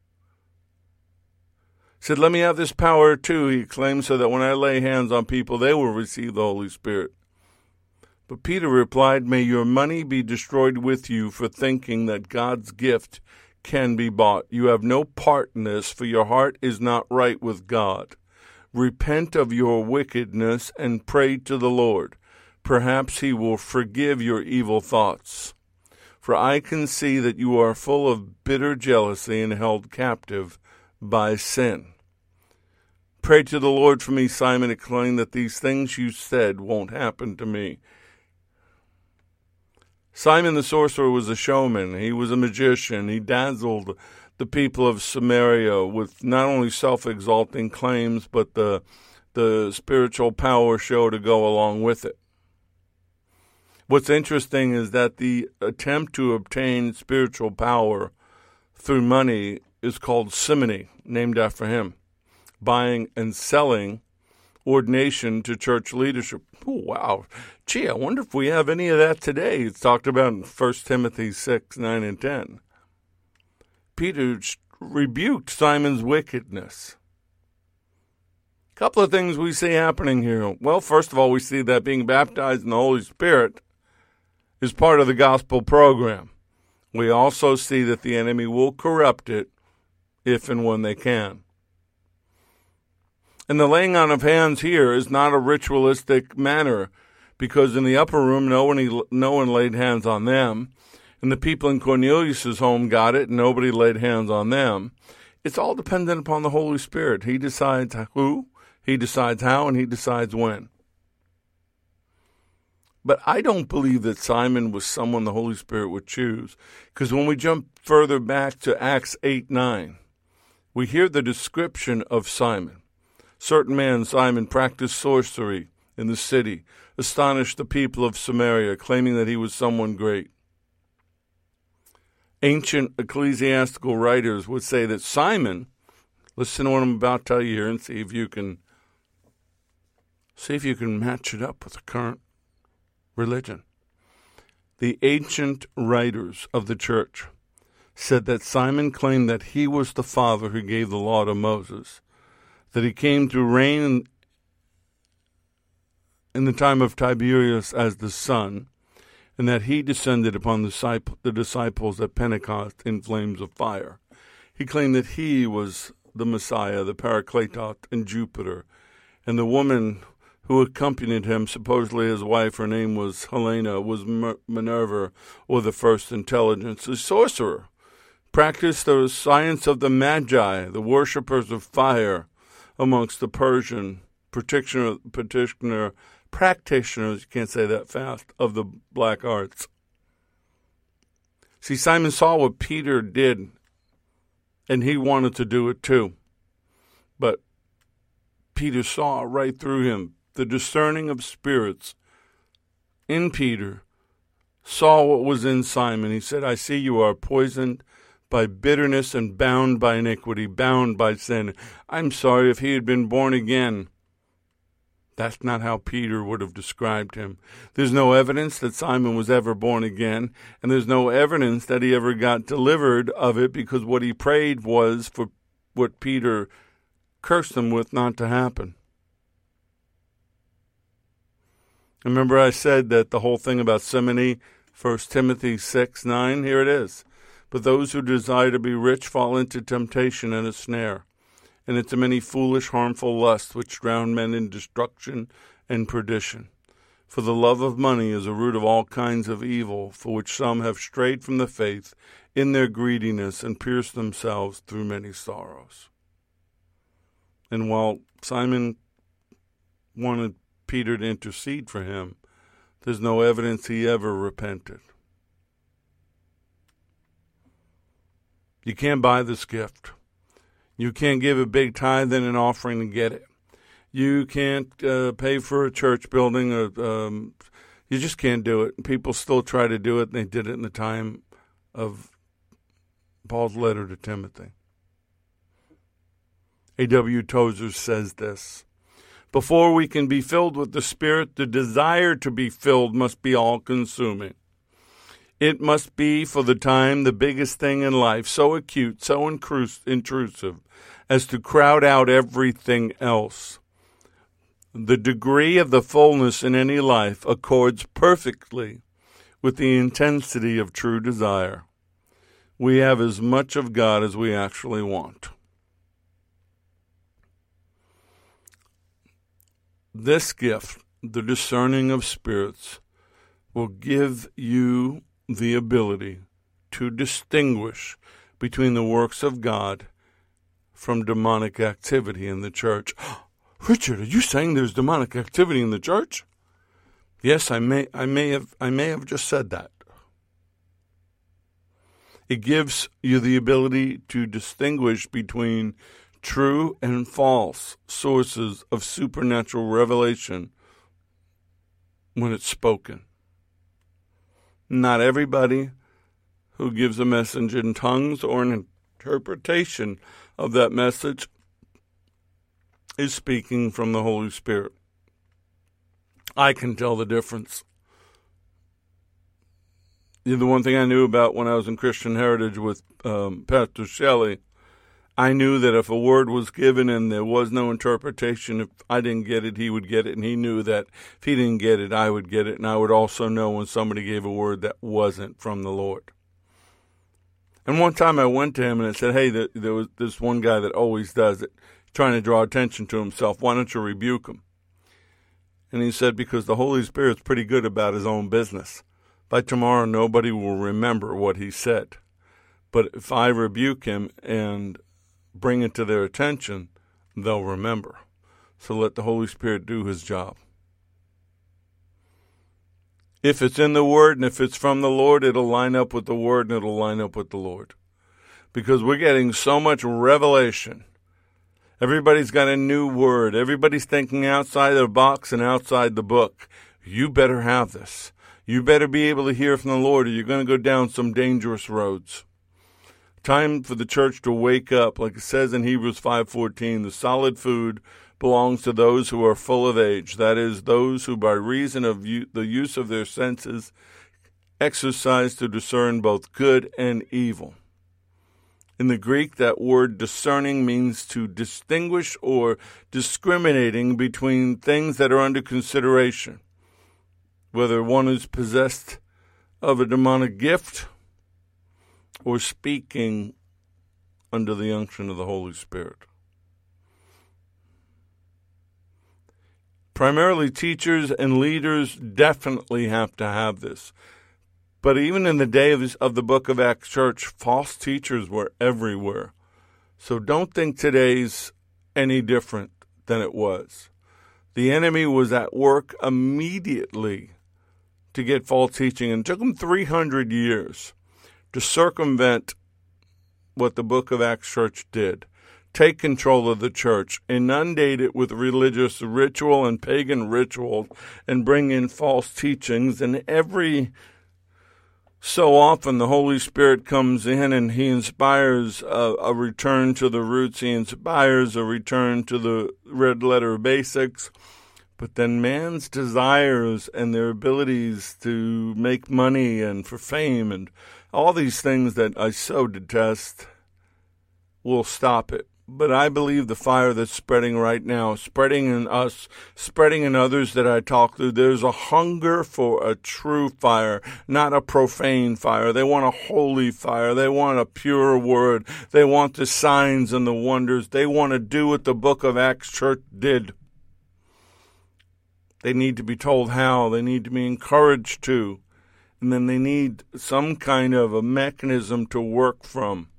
He said, let me have this power too, he claimed, so that when I lay hands on people, they will receive the Holy Spirit. But Peter replied, may your money be destroyed with you for thinking that God's gift can be bought. You have no part in this, for your heart is not right with God. Repent of your wickedness and pray to the Lord. Perhaps he will forgive your evil thoughts. For I can see that you are full of bitter jealousy and held captive by sin. Pray to the Lord for me, Simon exclaimed, that these things you said won't happen to me. Simon the sorcerer was a showman. He was a magician. He dazzled the people of Samaria with not only self-exalting claims, but the, the spiritual power show to go along with it. What's interesting is that the attempt to obtain spiritual power through money is called simony, named after him, buying and selling ordination to church leadership. Oh, wow. Gee, I wonder if we have any of that today. It's talked about in First Timothy six, nine, and ten. Peter rebuked Simon's wickedness. A couple of things we see happening here. Well, first of all, we see that being baptized in the Holy Spirit is part of the gospel program. We also see that the enemy will corrupt it if and when they can. And the laying on of hands here is not a ritualistic manner, because in the upper room, no one, no one laid hands on them. And the people in Cornelius' home got it, and nobody laid hands on them. It's all dependent upon the Holy Spirit. He decides who, he decides how, and he decides when. But I don't believe that Simon was someone the Holy Spirit would choose, because when we jump further back to Acts eight, nine, we hear the description of Simon. Certain man, Simon, practiced sorcery in the city, astonished the people of Samaria, claiming that he was someone great. Ancient ecclesiastical writers would say that Simon, listen to what I'm about to tell you here and see if you can see if you can match it up with the current religion. The ancient writers of the church said that Simon claimed that he was the father who gave the law to Moses, that he came to reign in the time of Tiberius as the son, and that he descended upon the disciples at Pentecost in flames of fire. He claimed that he was the Messiah, the Parakletos, and Jupiter. And the woman who accompanied him, supposedly his wife, her name was Helena, was Minerva, or the first intelligence, a sorcerer, practiced the science of the Magi, the worshippers of fire, amongst the Persian practitioner, practitioner, practitioners, you can't say that fast, of the black arts. See, Simon saw what Peter did, and he wanted to do it too. But Peter saw right through him. The discerning of spirits in Peter saw what was in Simon. He said, I see you are poisoned by bitterness and bound by iniquity, bound by sin. I'm sorry, if he had been born again, that's not how Peter would have described him. There's no evidence that Simon was ever born again, and there's no evidence that he ever got delivered of it, because what he prayed was for what Peter cursed him with not to happen. Remember I said that the whole thing about simony, First Timothy six nine, here it is. But those who desire to be rich fall into temptation and a snare, and into many foolish, harmful lusts which drown men in destruction and perdition. For the love of money is a root of all kinds of evil, for which some have strayed from the faith in their greediness and pierced themselves through many sorrows. And while Simon wanted Peter to intercede for him, there's no evidence he ever repented. You can't buy this gift. You can't give a big tithe and an offering to get it. You can't uh, pay for a church building. Or, um, you just can't do it. People still try to do it, and they did it in the time of Paul's letter to Timothy. A W Tozer says this: before we can be filled with the Spirit, the desire to be filled must be all-consuming. It must be, for the time, the biggest thing in life, so acute, so intrusive, as to crowd out everything else. The degree of the fullness in any life accords perfectly with the intensity of true desire. We have as much of God as we actually want. This gift, the discerning of spirits, will give you the ability to distinguish between the works of God from demonic activity in the church. Richard, are you saying there's demonic activity in the church? Yes, I may I may have I may have just said that. It gives you the ability to distinguish between true and false sources of supernatural revelation when it's spoken. Not everybody who gives a message in tongues or an interpretation of that message is speaking from the Holy Spirit. I can tell the difference. The one thing I knew about when I was in Christian Heritage with um, Pastor Shelley, I knew that if a word was given and there was no interpretation, if I didn't get it, he would get it. And he knew that if he didn't get it, I would get it. And I would also know when somebody gave a word that wasn't from the Lord. And one time I went to him and I said, hey, there was this one guy that always does it, trying to draw attention to himself. Why don't you rebuke him? And he said, because the Holy Spirit's pretty good about his own business. By tomorrow, nobody will remember what he said. But if I rebuke him and bring it to their attention, they'll remember. So let the Holy Spirit do his job. If it's in the Word and if it's from the Lord, it'll line up with the Word and it'll line up with the Lord. Because we're getting so much revelation. Everybody's got a new word. Everybody's thinking outside the box and outside the book. You better have this. You better be able to hear from the Lord or you're going to go down some dangerous roads. Time for the church to wake up. Like it says in Hebrews five fourteen, the solid food belongs to those who are full of age. That is, those who by reason of u- the use of their senses exercise to discern both good and evil. In the Greek, that word discerning means to distinguish or discriminating between things that are under consideration. Whether one is possessed of a demonic gift or speaking under the unction of the Holy Spirit. Primarily, teachers and leaders definitely have to have this. But even in the day of, this, of the book of Acts church, false teachers were everywhere. So don't think today's any different than it was. The enemy was at work immediately to get false teaching, and it took them three hundred years to circumvent what the book of Acts church did. Take control of the church, inundate it with religious ritual and pagan rituals, and bring in false teachings. And every so often the Holy Spirit comes in and he inspires a, a return to the roots. He inspires a return to the red letter basics. But then man's desires and their abilities to make money and for fame and all these things that I so detest will stop it. But I believe the fire that's spreading right now, spreading in us, spreading in others that I talk to, there's a hunger for a true fire, not a profane fire. They want a holy fire. They want a pure word. They want the signs and the wonders. They want to do what the book of Acts church did. They need to be told how. They need to be encouraged to. And then they need some kind of a mechanism to work from.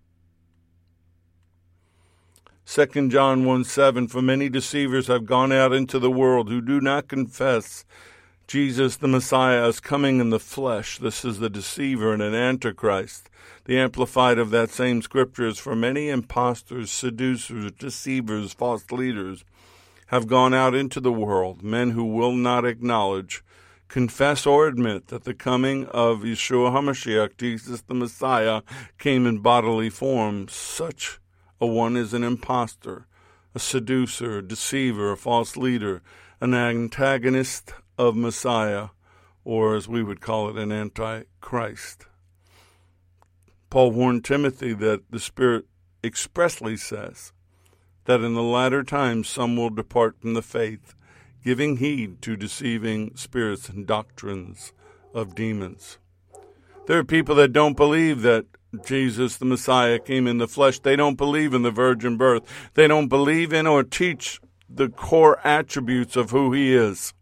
Second John one seven, for many deceivers have gone out into the world who do not confess Jesus the Messiah as coming in the flesh. This is the deceiver and an antichrist. The amplified of that same scripture is, for many impostors, seducers, deceivers, false leaders have gone out into the world, men who will not acknowledge, confess, or admit that the coming of Yeshua HaMashiach, Jesus the Messiah, came in bodily form. Such a one is an impostor, a seducer, a deceiver, a false leader, an antagonist of Messiah, or as we would call it, an antichrist. Paul warned Timothy that the Spirit expressly says that in the latter times some will depart from the faith, giving heed to deceiving spirits and doctrines of demons. There are people that don't believe that Jesus, the Messiah, came in the flesh. They don't believe in the virgin birth. They don't believe in or teach the core attributes of who he is.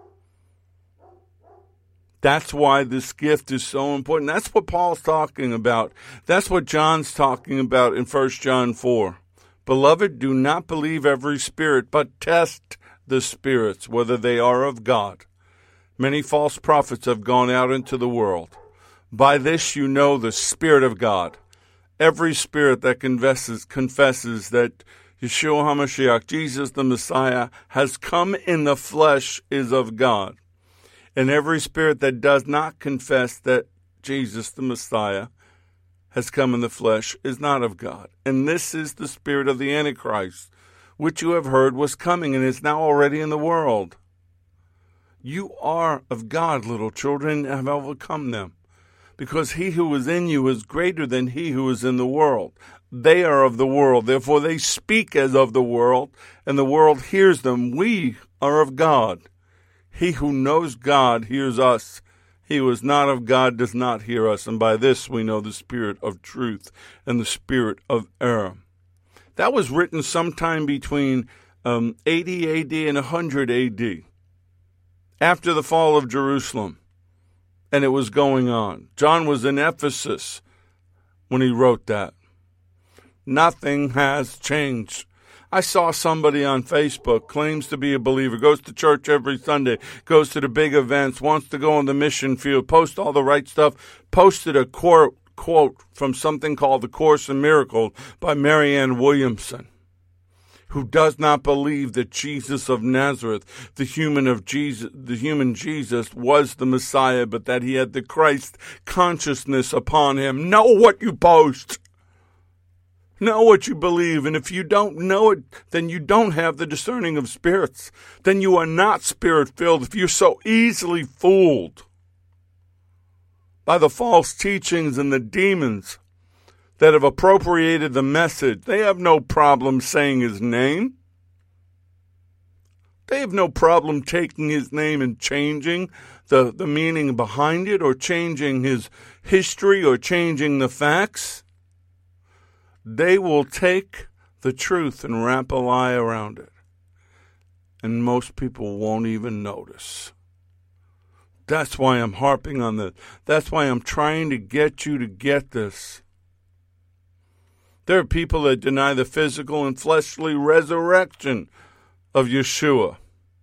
That's why this gift is so important. That's what Paul's talking about. That's what John's talking about in First John four. Beloved, do not believe every spirit, but test the spirits, whether they are of God. Many false prophets have gone out into the world. By this you know the Spirit of God. Every spirit that confesses, confesses that Yeshua HaMashiach, Jesus the Messiah, has come in the flesh is of God. And every spirit that does not confess that Jesus the Messiah has come in the flesh is not of God. And this is the spirit of the Antichrist, which you have heard was coming and is now already in the world. You are of God, little children, and have overcome them, because he who is in you is greater than he who is in the world. They are of the world, therefore they speak as of the world, and the world hears them. We are of God. He who knows God hears us. He who is not of God does not hear us, and by this we know the spirit of truth and the spirit of error. That was written sometime between um, eighty A D and one hundred A D, after the fall of Jerusalem. And it was going on. John was in Ephesus when he wrote that. Nothing has changed. I saw somebody on Facebook, claims to be a believer, goes to church every Sunday, goes to the big events, wants to go on the mission field, post all the right stuff, posted a quote, quote from something called The Course in Miracles by Marianne Williamson, who does not believe that Jesus of Nazareth, the human of Jesus, the human Jesus, was the Messiah, but that he had the Christ consciousness upon him. Know what you post. Know what you believe. And if you don't know it, then you don't have the discerning of spirits. Then you are not spirit-filled. If you're so easily fooled by the false teachings and the demons that have appropriated the message, they have no problem saying his name. They have no problem taking his name and changing the, the meaning behind it or changing his history or changing the facts. They will take the truth and wrap a lie around it. And most people won't even notice. That's why I'm harping on this. That's why I'm trying to get you to get this. There are people that deny the physical and fleshly resurrection of Yeshua.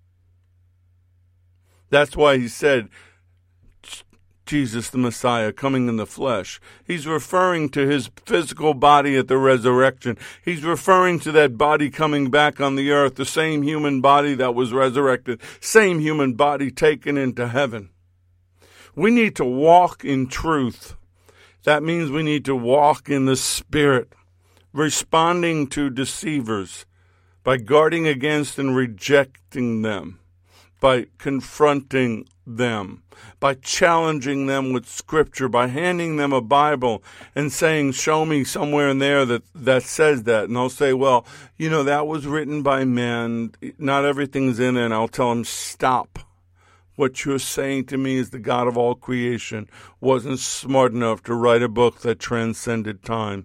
That's why he said, Jesus the Messiah coming in the flesh. He's referring to his physical body at the resurrection. He's referring to that body coming back on the earth, the same human body that was resurrected, same human body taken into heaven. We need to walk in truth. That means we need to walk in the Spirit, responding to deceivers by guarding against and rejecting them, by confronting them, by challenging them with Scripture, by handing them a Bible and saying, show me somewhere in there that, that says that. And they'll say, well, you know, that was written by men. Not everything's in it. And I'll tell them, stop. What you're saying to me is the God of all creation wasn't smart enough to write a book that transcended time.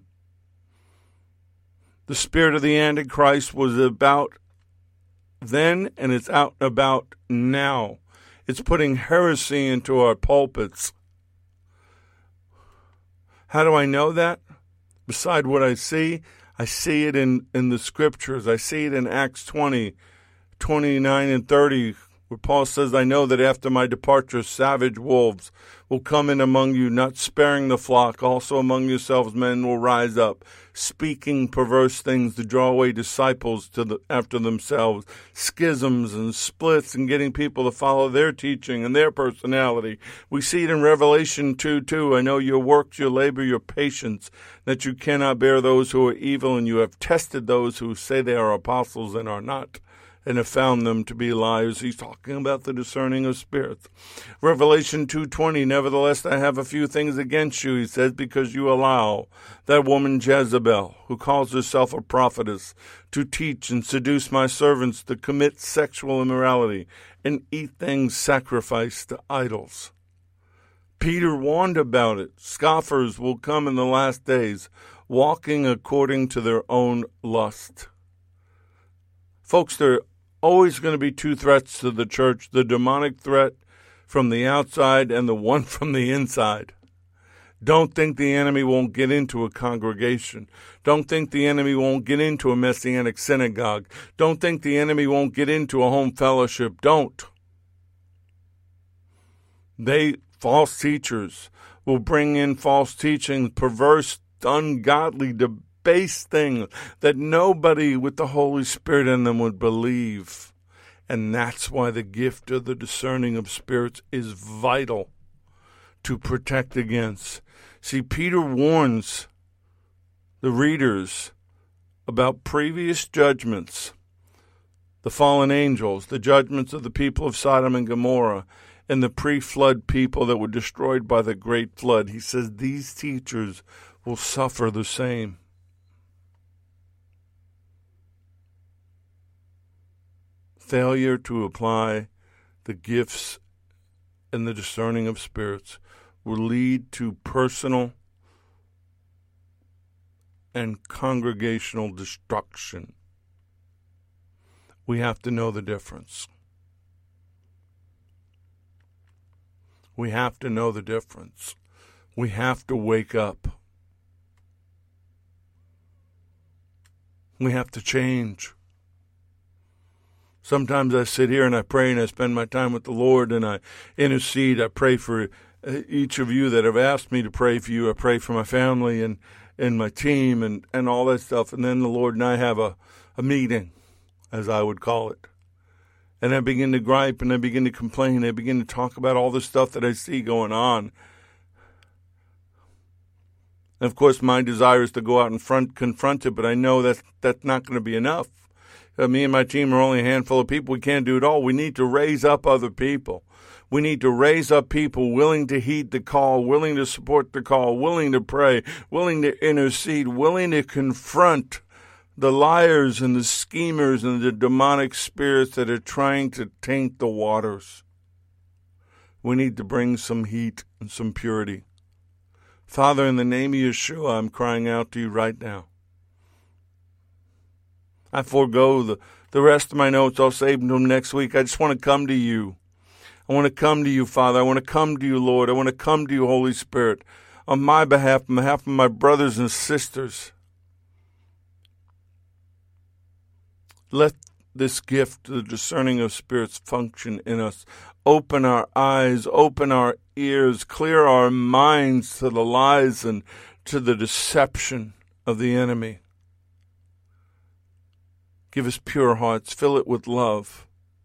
The spirit of the Antichrist was about then, and it's out and about now. It's putting heresy into our pulpits. How do I know that? Beside what I see, I see it in, in the Scriptures. I see it in Acts twenty, twenty-nine and thirty, where Paul says, I know that after my departure, savage wolves will come in among you, not sparing the flock. Also among yourselves men will rise up, speaking perverse things to draw away disciples to the, after themselves, schisms and splits and getting people to follow their teaching and their personality. We see it in Revelation two two. I know your works, your labor, your patience, that you cannot bear those who are evil, and you have tested those who say they are apostles and are not, and have found them to be liars. He's talking about the discerning of spirits. Revelation two twenty, nevertheless, I have a few things against you, he says, because you allow that woman Jezebel, who calls herself a prophetess, to teach and seduce my servants to commit sexual immorality and eat things sacrificed to idols. Peter warned about it. Scoffers will come in the last days, walking according to their own lust. Folks, there are always going to be two threats to the church, the demonic threat from the outside and the one from the inside. Don't think the enemy won't get into a congregation. Don't think the enemy won't get into a Messianic synagogue. Don't think the enemy won't get into a home fellowship. Don't. They, false teachers, will bring in false teachings, perverse, ungodly, base things that nobody with the Holy Spirit in them would believe. And that's why the gift of the discerning of spirits is vital to protect against. See, Peter warns the readers about previous judgments, the fallen angels, the judgments of the people of Sodom and Gomorrah, and the pre-flood people that were destroyed by the great flood. He says these teachers will suffer the same. Failure to apply the gifts and the discerning of spirits will lead to personal and congregational destruction. We have to know the difference. We have to know the difference. We have to wake up. We have to change. Sometimes I sit here and I pray and I spend my time with the Lord and I intercede. I pray for each of you that have asked me to pray for you. I pray for my family and, and my team and, and all that stuff. And then the Lord and I have a, a meeting, as I would call it. And I begin to gripe and I begin to complain. I begin to talk about all the stuff that I see going on. And of course, my desire is to go out and front, confront it, but I know that that's not going to be enough. Uh, me and my team are only a handful of people. We can't do it all. We need to raise up other people. We need to raise up people willing to heed the call, willing to support the call, willing to pray, willing to intercede, willing to confront the liars and the schemers and the demonic spirits that are trying to taint the waters. We need to bring some heat and some purity. Father, in the name of Yeshua, I'm crying out to you right now. I forego the, the rest of my notes. I'll save them next week. I just want to come to you. I want to come to you, Father. I want to come to you, Lord. I want to come to you, Holy Spirit, on my behalf, on behalf of my brothers and sisters. Let this gift, the discerning of spirits, function in us. Open our eyes, open our ears, clear our minds to the lies and to the deception of the enemy. Give us pure hearts. Fill it with love.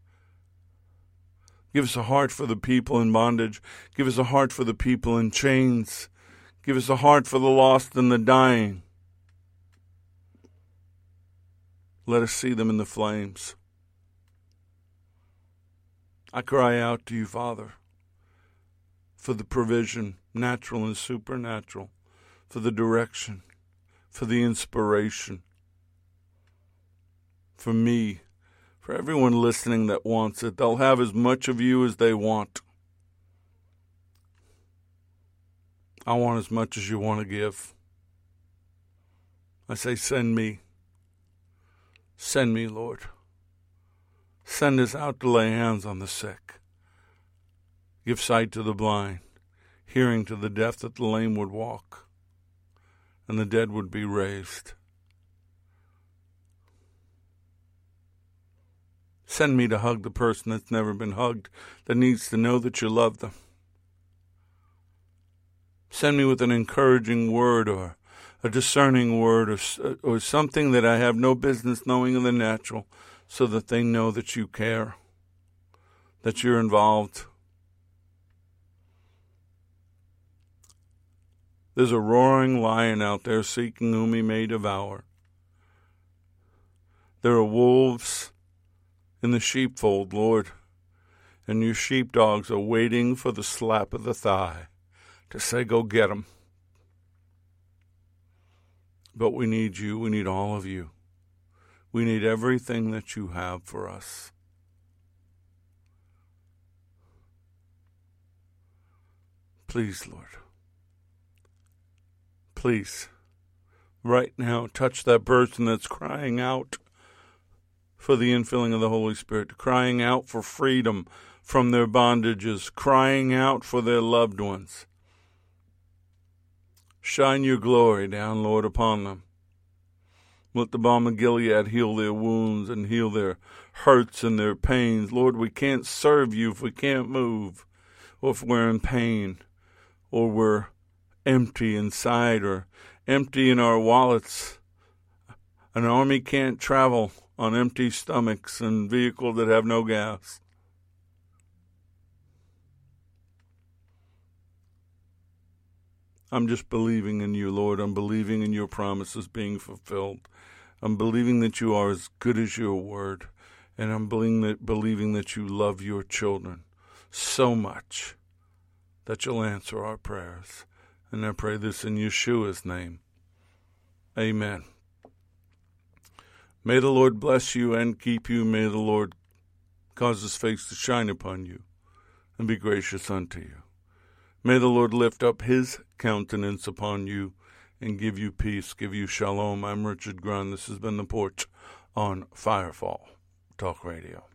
Give us a heart for the people in bondage. Give us a heart for the people in chains. Give us a heart for the lost and the dying. Let us see them in the flames. I cry out to you, Father, for the provision, natural and supernatural, for the direction, for the inspiration, for me, for everyone listening that wants it. They'll have as much of you as they want. I want as much as you want to give. I say, send me. Send me, Lord. Send us out to lay hands on the sick. Give sight to the blind, hearing to the deaf, that the lame would walk, and the dead would be raised. Send me to hug the person that's never been hugged, that needs to know that you love them. Send me with an encouraging word or a discerning word or, or something that I have no business knowing in the natural, so that they know that you care, that you're involved. There's a roaring lion out there seeking whom he may devour. There are wolves in the sheepfold, Lord, and your sheepdogs are waiting for the slap of the thigh to say, go get them. But we need you. We need all of you. We need everything that you have for us. Please, Lord. Please, right now, touch that person that's crying out for the infilling of the Holy Spirit, crying out for freedom from their bondages, crying out for their loved ones. Shine your glory down, Lord, upon them. Let the balm of Gilead heal their wounds and heal their hurts and their pains. Lord, we can't serve you if we can't move, or if we're in pain, or we're empty inside, or empty in our wallets. An army can't travel on empty stomachs and vehicles that have no gas. I'm just believing in you, Lord. I'm believing in your promises being fulfilled. I'm believing that you are as good as your word. And I'm believing that, believing that you love your children so much that you'll answer our prayers. And I pray this in Yeshua's name. Amen. May the Lord bless you and keep you. May the Lord cause his face to shine upon you and be gracious unto you. May the Lord lift up his countenance upon you and give you peace, give you shalom. I'm Richard Grund. This has been The Porch on Firefall Talk Radio.